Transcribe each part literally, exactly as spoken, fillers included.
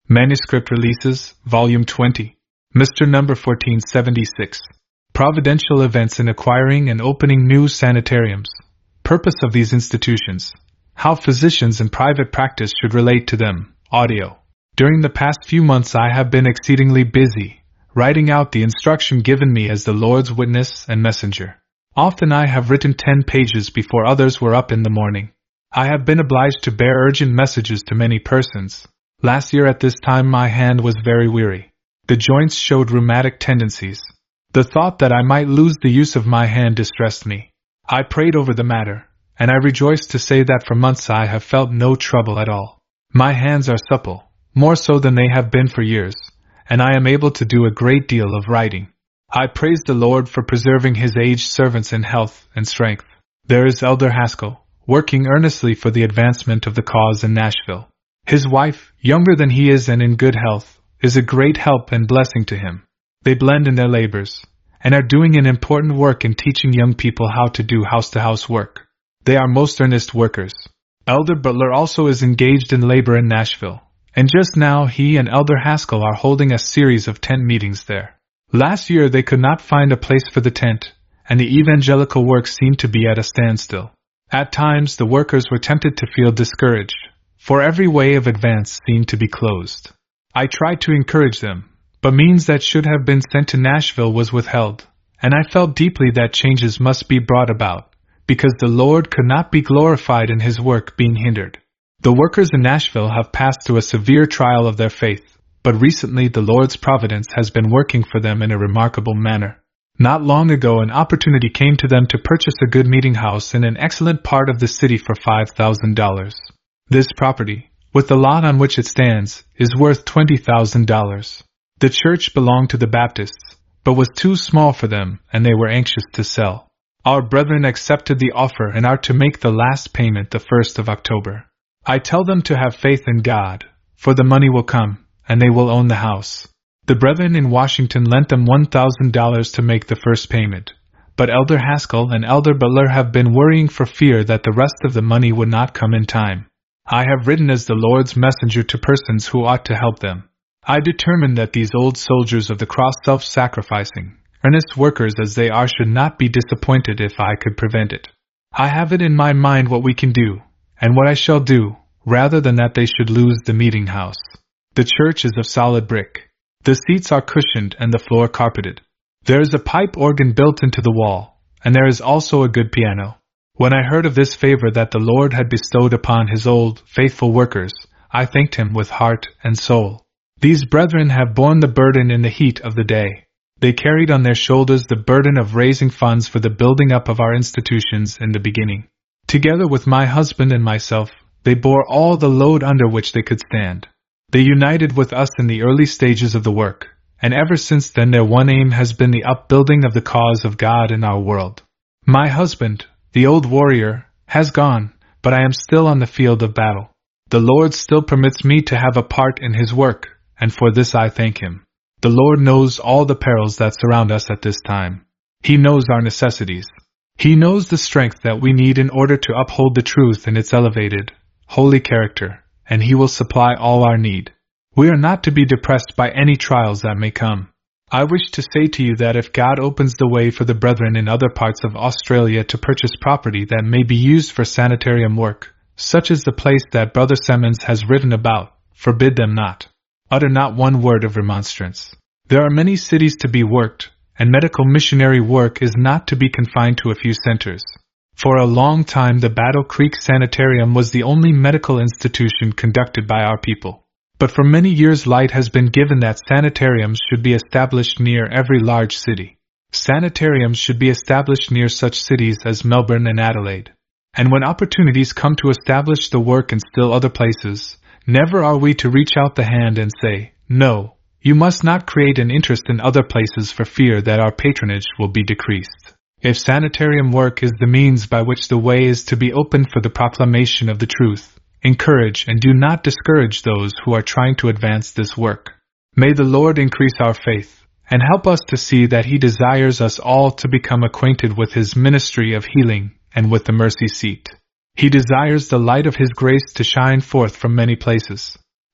Manuscript Releases, Volume twenty. Mister Number fourteen seventy-six. Providential Events in Acquiring and Opening New Sanitariums. Purpose of these institutions. How physicians in private practice should relate to them. Audio. During the past few months I have been exceedingly busy, writing out the instruction given me as the Lord's witness and messenger. Often I have written ten pages before others were up in the morning. I have been obliged to bear urgent messages to many persons. Last year at this time my hand was very weary. The joints showed rheumatic tendencies. The thought that I might lose the use of my hand distressed me. I prayed over the matter, and I rejoice to say that for months I have felt no trouble at all. My hands are supple, more so than they have been for years, and I am able to do a great deal of writing. I praise the Lord for preserving His aged servants in health and strength. There is Elder Haskell, working earnestly for the advancement of the cause in Nashville. His wife, younger than he is and in good health, is a great help and blessing to him. They blend in their labors, and are doing an important work in teaching young people how to do house-to-house work. They are most earnest workers. Elder Butler also is engaged in labor in Nashville, and just now he and Elder Haskell are holding a series of tent meetings there. Last year they could not find a place for the tent, and the evangelical work seemed to be at a standstill. At times the workers were tempted to feel discouraged, for every way of advance seemed to be closed. I tried to encourage them, but means that should have been sent to Nashville was withheld, and I felt deeply that changes must be brought about, because the Lord could not be glorified in His work being hindered. The workers in Nashville have passed through a severe trial of their faith, but recently the Lord's providence has been working for them in a remarkable manner. Not long ago an opportunity came to them to purchase a good meeting house in an excellent part of the city for five thousand dollars. This property, with the lot on which it stands, is worth twenty thousand dollars. The church belonged to the Baptists, but was too small for them, and they were anxious to sell. Our brethren accepted the offer and are to make the last payment the first of October. I tell them to have faith in God, for the money will come, and they will own the house. The brethren in Washington lent them one thousand dollars to make the first payment, but Elder Haskell and Elder Butler have been worrying for fear that the rest of the money would not come in time. I have written as the Lord's messenger to persons who ought to help them. I determined that these old soldiers of the cross, self-sacrificing, earnest workers as they are, should not be disappointed if I could prevent it. I have it in my mind what we can do, and what I shall do, rather than that they should lose the meeting house. The church is of solid brick. The seats are cushioned and the floor carpeted. There is a pipe organ built into the wall, and there is also a good piano. When I heard of this favor that the Lord had bestowed upon His old, faithful workers, I thanked Him with heart and soul. These brethren have borne the burden in the heat of the day. They carried on their shoulders the burden of raising funds for the building up of our institutions in the beginning. Together with my husband and myself, they bore all the load under which they could stand. They united with us in the early stages of the work, and ever since then their one aim has been the upbuilding of the cause of God in our world. My husband, the old warrior, has gone, but I am still on the field of battle. The Lord still permits me to have a part in His work, and for this I thank Him. The Lord knows all the perils that surround us at this time. He knows our necessities. He knows the strength that we need in order to uphold the truth in its elevated, holy character, and He will supply all our need. We are not to be depressed by any trials that may come. I wish to say to you that if God opens the way for the brethren in other parts of Australia to purchase property that may be used for sanitarium work, such as the place that Brother Simmons has written about, forbid them not. Utter not one word of remonstrance. There are many cities to be worked, and medical missionary work is not to be confined to a few centers. For a long time the Battle Creek Sanitarium was the only medical institution conducted by our people. But for many years light has been given that sanitariums should be established near every large city. Sanitariums should be established near such cities as Melbourne and Adelaide. And when opportunities come to establish the work in still other places, never are we to reach out the hand and say, "No, you must not create an interest in other places for fear that our patronage will be decreased." If sanitarium work is the means by which the way is to be opened for the proclamation of the truth, encourage and do not discourage those who are trying to advance this work. May the Lord increase our faith, and help us to see that He desires us all to become acquainted with His ministry of healing and with the mercy seat. He desires the light of His grace to shine forth from many places.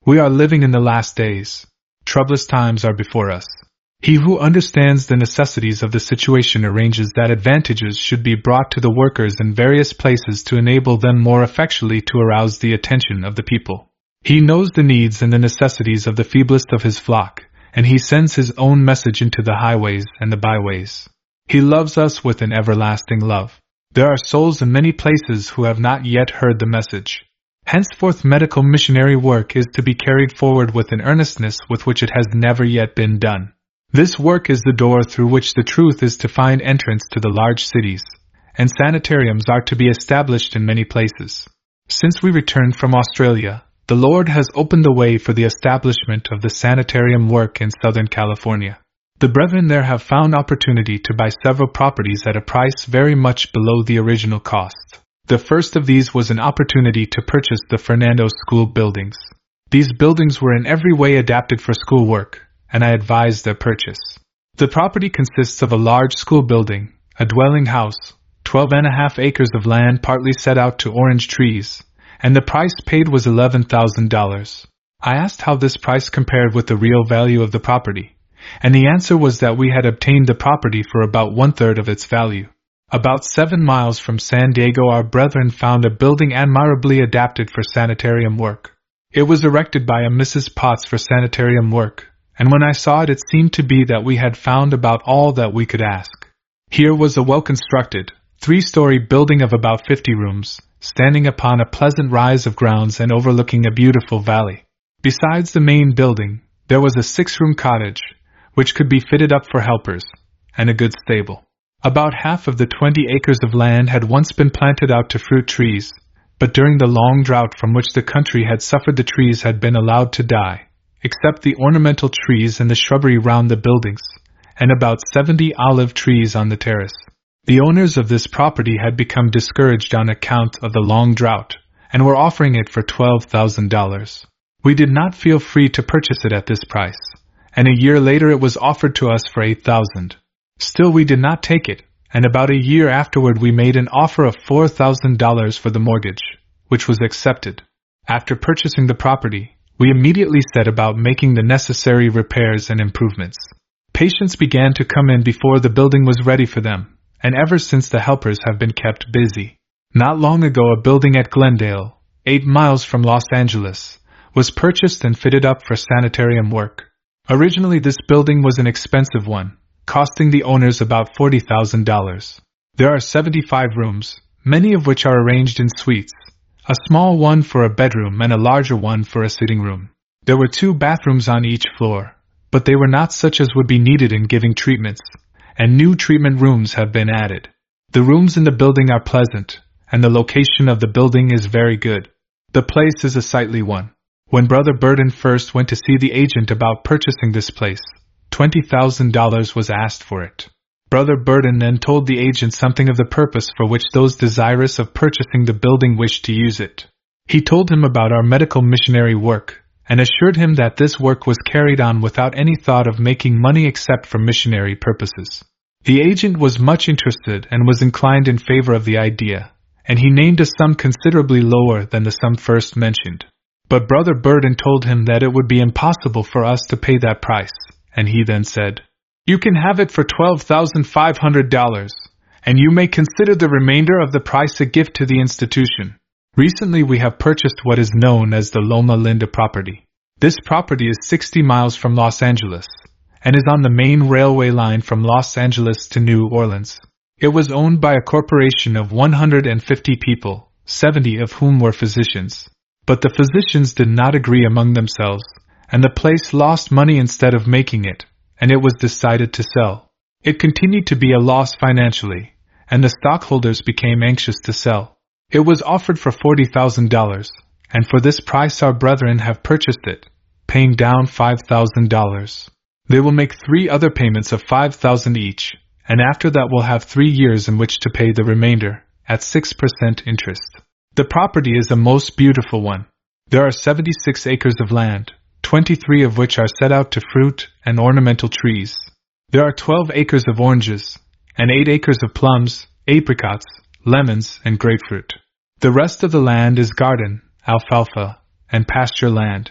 We are living in the last days. Troublous times are before us. He who understands the necessities of the situation arranges that advantages should be brought to the workers in various places to enable them more effectually to arouse the attention of the people. He knows the needs and the necessities of the feeblest of his flock, and he sends his own message into the highways and the byways. He loves us with an everlasting love. There are souls in many places who have not yet heard the message. Henceforth medical missionary work is to be carried forward with an earnestness with which it has never yet been done. This work is the door through which the truth is to find entrance to the large cities, and sanitariums are to be established in many places. Since we returned from Australia, the Lord has opened the way for the establishment of the sanitarium work in Southern California. The brethren there have found opportunity to buy several properties at a price very much below the original cost. The first of these was an opportunity to purchase the Fernando School buildings. These buildings were in every way adapted for school work, and I advised their purchase. The property consists of a large school building, a dwelling house, twelve and a half acres of land partly set out to orange trees, and the price paid was eleven thousand dollars. I asked how this price compared with the real value of the property, and the answer was that we had obtained the property for about one-third of its value. About seven miles from San Diego our brethren found a building admirably adapted for sanitarium work. It was erected by a Missus Potts for sanitarium work, and when I saw it it seemed to be that we had found about all that we could ask. Here was a well-constructed, three-story building of about fifty rooms, standing upon a pleasant rise of grounds and overlooking a beautiful valley. Besides the main building, there was a six-room cottage, which could be fitted up for helpers, and a good stable. About half of the twenty acres of land had once been planted out to fruit trees, but during the long drought from which the country had suffered the trees had been allowed to die, except the ornamental trees and the shrubbery round the buildings, and about seventy olive trees on the terrace. The owners of this property had become discouraged on account of the long drought, and were offering it for twelve thousand dollars. We did not feel free to purchase it at this price, and a year later it was offered to us for eight thousand dollars. Still we did not take it, and about a year afterward we made an offer of four thousand dollars for the mortgage, which was accepted. After purchasing the property, we immediately set about making the necessary repairs and improvements. Patients began to come in before the building was ready for them, and ever since the helpers have been kept busy. Not long ago a building at Glendale, eight miles from Los Angeles, was purchased and fitted up for sanitarium work. Originally this building was an expensive one, costing the owners about forty thousand dollars. There are seventy-five rooms, many of which are arranged in suites, a small one for a bedroom and a larger one for a sitting room. There were two bathrooms on each floor, but they were not such as would be needed in giving treatments, and new treatment rooms have been added. The rooms in the building are pleasant, and the location of the building is very good. The place is a sightly one. When Brother Burden first went to see the agent about purchasing this place, twenty thousand dollars was asked for it. Brother Burden then told the agent something of the purpose for which those desirous of purchasing the building wished to use it. He told him about our medical missionary work, and assured him that this work was carried on without any thought of making money except for missionary purposes. The agent was much interested and was inclined in favor of the idea, and he named a sum considerably lower than the sum first mentioned. But Brother Burden told him that it would be impossible for us to pay that price, and he then said, "You can have it for twelve thousand five hundred dollars, and you may consider the remainder of the price a gift to the institution." Recently we have purchased what is known as the Loma Linda property. This property is sixty miles from Los Angeles, and is on the main railway line from Los Angeles to New Orleans. It was owned by a corporation of one hundred fifty people, seventy of whom were physicians. But the physicians did not agree among themselves, and the place lost money instead of making it, and it was decided to sell. It continued to be a loss financially, and the stockholders became anxious to sell. It was offered for forty thousand dollars, and for this price our brethren have purchased it, paying down five thousand dollars. They will make three other payments of five thousand dollars each, and after that will have three years in which to pay the remainder, at six percent interest. The property is a most beautiful one. There are seventy-six acres of land, twenty-three of which are set out to fruit and ornamental trees. There are twelve acres of oranges, and eight acres of plums, apricots, lemons, and grapefruit. The rest of the land is garden, alfalfa, and pasture land.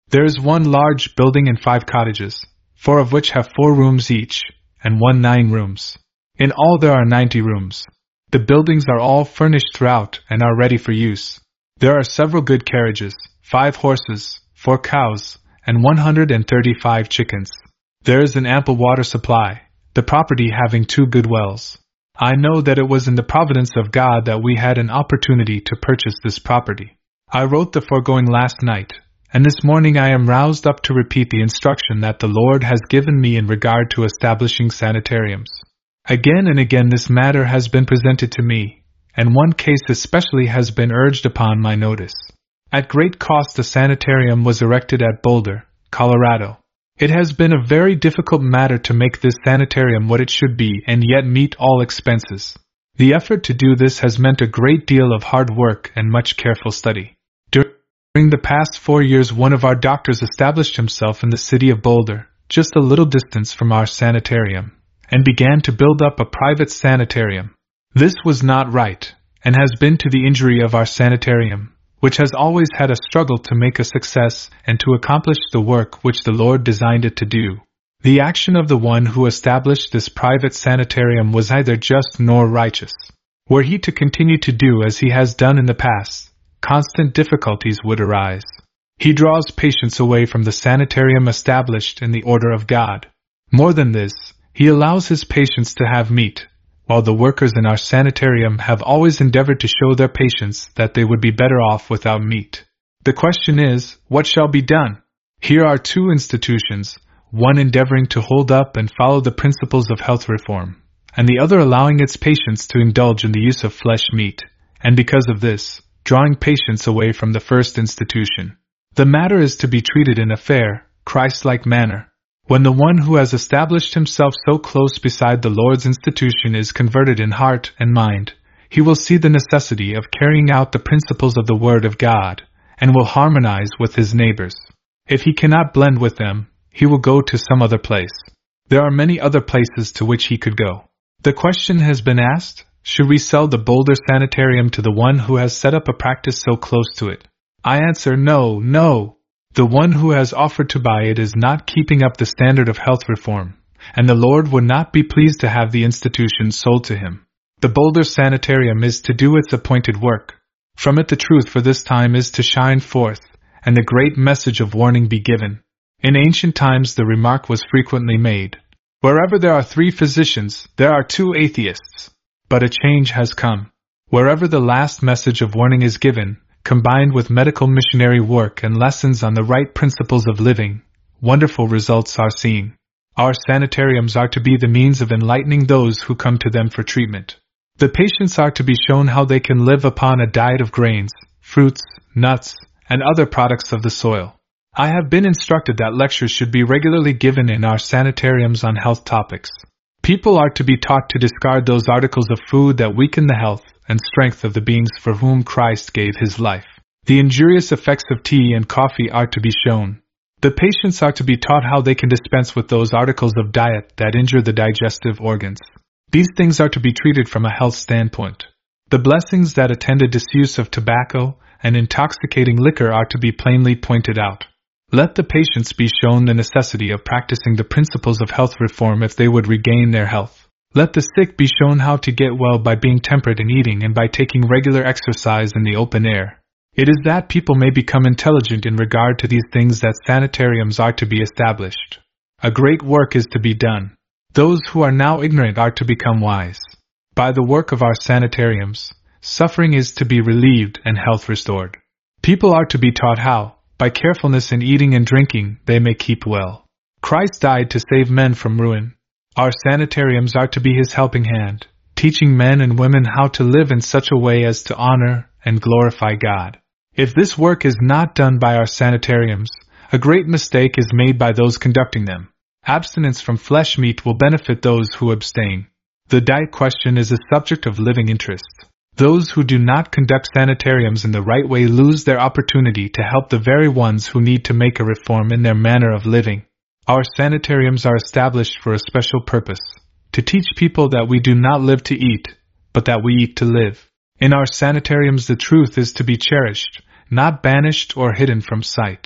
There is one large building and five cottages, four of which have four rooms each, and one nine rooms. In all there are ninety rooms. The buildings are all furnished throughout and are ready for use. There are several good carriages, five horses, four cows, and one hundred thirty-five chickens. There is an ample water supply, the property having two good wells. I know that it was in the providence of God that we had an opportunity to purchase this property. I wrote the foregoing last night, and this morning I am roused up to repeat the instruction that the Lord has given me in regard to establishing sanitariums. Again and again this matter has been presented to me, and one case especially has been urged upon my notice. At great cost a sanitarium was erected at Boulder, Colorado. It has been a very difficult matter to make this sanitarium what it should be and yet meet all expenses. The effort to do this has meant a great deal of hard work and much careful study. During the past four years one of our doctors established himself in the city of Boulder, just a little distance from our sanitarium, and began to build up a private sanitarium. This was not right, and has been to the injury of our sanitarium, which has always had a struggle to make a success and to accomplish the work which the Lord designed it to do. The action of the one who established this private sanitarium was neither just nor righteous. Were he to continue to do as he has done in the past, constant difficulties would arise. He draws patients away from the sanitarium established in the order of God. More than this, he allows his patients to have meat, while the workers in our sanitarium have always endeavored to show their patients that they would be better off without meat. The question is, what shall be done? Here are two institutions, one endeavoring to hold up and follow the principles of health reform, and the other allowing its patients to indulge in the use of flesh meat, and because of this, drawing patients away from the first institution. The matter is to be treated in a fair, Christ-like manner. When the one who has established himself so close beside the Lord's institution is converted in heart and mind, he will see the necessity of carrying out the principles of the Word of God, and will harmonize with his neighbors. If he cannot blend with them, he will go to some other place. There are many other places to which he could go. The question has been asked, should we sell the Boulder Sanitarium to the one who has set up a practice so close to it? I answer no, no. The one who has offered to buy it is not keeping up the standard of health reform, and the Lord would not be pleased to have the institution sold to him. The Boulder Sanitarium is to do its appointed work. From it the truth for this time is to shine forth, and the great message of warning be given. In ancient times the remark was frequently made, wherever there are three physicians, there are two atheists. But a change has come. Wherever the last message of warning is given, combined with medical missionary work and lessons on the right principles of living, wonderful results are seen. Our sanitariums are to be the means of enlightening those who come to them for treatment. The patients are to be shown how they can live upon a diet of grains, fruits, nuts, and other products of the soil. I have been instructed that lectures should be regularly given in our sanitariums on health topics. People are to be taught to discard those articles of food that weaken the health and strength of the beings for whom Christ gave his life. The injurious effects of tea and coffee are to be shown. The patients are to be taught how they can dispense with those articles of diet that injure the digestive organs. These things are to be treated from a health standpoint. The blessings that attend a disuse of tobacco and intoxicating liquor are to be plainly pointed out. Let the patients be shown the necessity of practicing the principles of health reform if they would regain their health. Let the sick be shown how to get well by being temperate in eating and by taking regular exercise in the open air. It is that people may become intelligent in regard to these things that sanitariums are to be established. A great work is to be done. Those who are now ignorant are to become wise. By the work of our sanitariums, suffering is to be relieved and health restored. People are to be taught how, by carefulness in eating and drinking, they may keep well. Christ died to save men from ruin. Our sanitariums are to be his helping hand, teaching men and women how to live in such a way as to honor and glorify God. If this work is not done by our sanitariums, a great mistake is made by those conducting them. Abstinence from flesh meat will benefit those who abstain. The diet question is a subject of living interest. Those who do not conduct sanitariums in the right way lose their opportunity to help the very ones who need to make a reform in their manner of living. Our sanitariums are established for a special purpose, to teach people that we do not live to eat, but that we eat to live. In our sanitariums the truth is to be cherished, not banished or hidden from sight.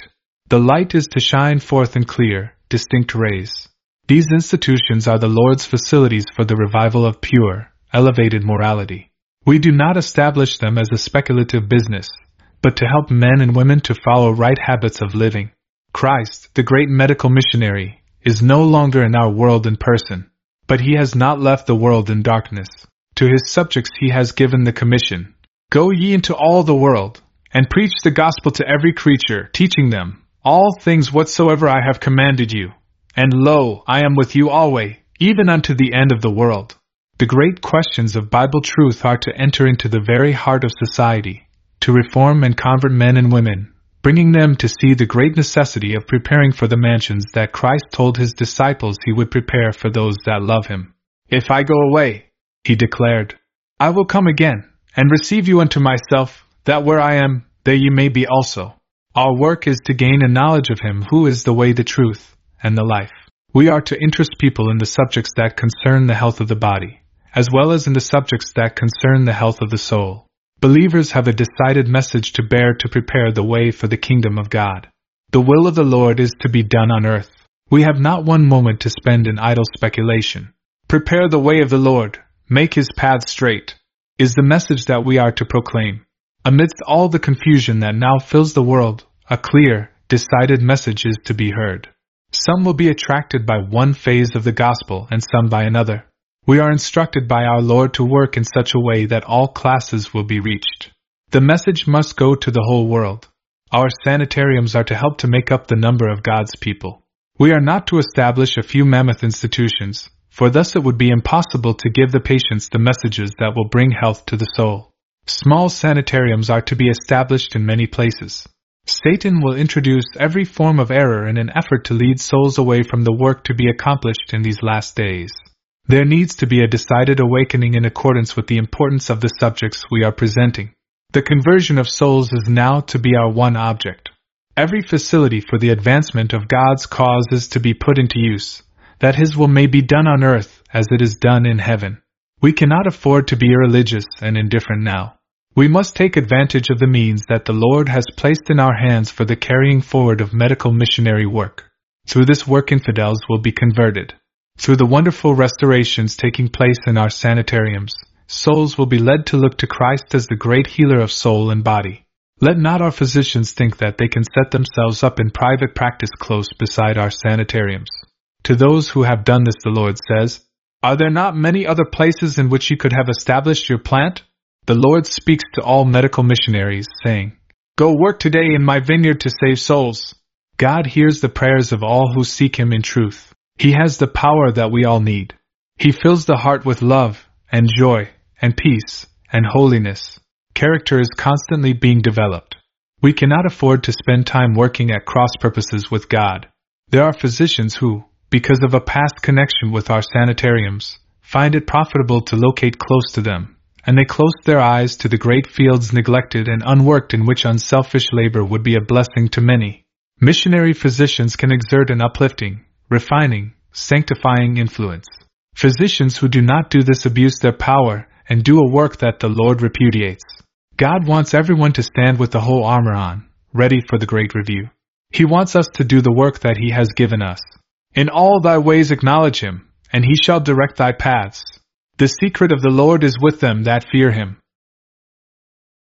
The light is to shine forth in clear, distinct rays. These institutions are the Lord's facilities for the revival of pure, elevated morality. We do not establish them as a speculative business, but to help men and women to follow right habits of living. Christ, the great medical missionary, is no longer in our world in person, but he has not left the world in darkness. To his subjects he has given the commission, "Go ye into all the world, and preach the gospel to every creature, teaching them all things whatsoever I have commanded you. And lo, I am with you always, even unto the end of the world." The great questions of Bible truth are to enter into the very heart of society, to reform and convert men and women, bringing them to see the great necessity of preparing for the mansions that Christ told his disciples he would prepare for those that love him. "If I go away," he declared, "I will come again, and receive you unto myself, that where I am, there ye may be also." Our work is to gain a knowledge of him who is the way, the truth, and the life. We are to interest people in the subjects that concern the health of the body, as well as in the subjects that concern the health of the soul. Believers have a decided message to bear to prepare the way for the kingdom of God. The will of the Lord is to be done on earth. We have not one moment to spend in idle speculation. "Prepare the way of the Lord, make his path straight," is the message that we are to proclaim. Amidst all the confusion that now fills the world, a clear, decided message is to be heard. Some will be attracted by one phase of the gospel and some by another. We are instructed by our Lord to work in such a way that all classes will be reached. The message must go to the whole world. Our sanitariums are to help to make up the number of God's people. We are not to establish a few mammoth institutions, for thus it would be impossible to give the patients the messages that will bring health to the soul. Small sanitariums are to be established in many places. Satan will introduce every form of error in an effort to lead souls away from the work to be accomplished in these last days. There needs to be a decided awakening in accordance with the importance of the subjects we are presenting. The conversion of souls is now to be our one object. Every facility for the advancement of God's cause is to be put into use, that his will may be done on earth as it is done in heaven. We cannot afford to be irreligious and indifferent now. We must take advantage of the means that the Lord has placed in our hands for the carrying forward of medical missionary work. Through this work infidels will be converted. Through the wonderful restorations taking place in our sanitariums, souls will be led to look to Christ as the great healer of soul and body. Let not our physicians think that they can set themselves up in private practice close beside our sanitariums. To those who have done this the Lord says, "Are there not many other places in which you could have established your plant?" The Lord speaks to all medical missionaries, saying, "Go work today in my vineyard to save souls." God hears the prayers of all who seek him in truth. He has the power that we all need. He fills the heart with love, and joy, and peace, and holiness. Character is constantly being developed. We cannot afford to spend time working at cross purposes with God. There are physicians who, because of a past connection with our sanitariums, find it profitable to locate close to them, and they close their eyes to the great fields neglected and unworked in which unselfish labor would be a blessing to many. Missionary physicians can exert an uplifting, refining, sanctifying influence. Physicians who do not do this abuse their power and do a work that the Lord repudiates. God wants everyone to stand with the whole armor on, ready for the great review. He wants us to do the work that he has given us. "In all thy ways acknowledge him, and he shall direct thy paths. The secret of the Lord is with them that fear him."